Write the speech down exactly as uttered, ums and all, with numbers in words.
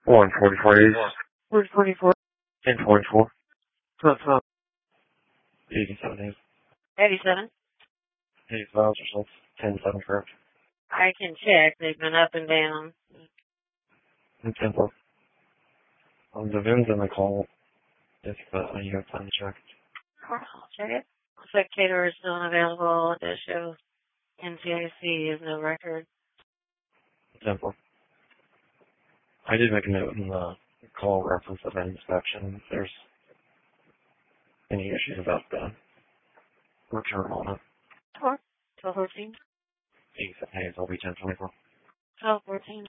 one forty-four East. one forty-four. ten forty-four. What's up? eighty-seven East. eighty-seven. Eight files or so. ten seven correct. I can check. They've been up and down. And ten four. Um, the V I N's in the call. If uh, you have time to check. I'll check it. Spectator is still unavailable. It does show N C I C is no record. ten four. I did make a note in the call reference of an inspection. If there's any issues about the return on it. Four. twelve fourteen. Hey, I'll be ten twenty-four. twelve fourteen.